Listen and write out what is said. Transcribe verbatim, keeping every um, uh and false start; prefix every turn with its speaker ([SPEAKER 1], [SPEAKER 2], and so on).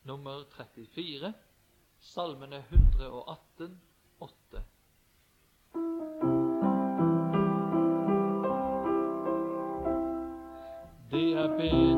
[SPEAKER 1] nummer trettifire, salmene hundre og atten, åtte. Det er bedre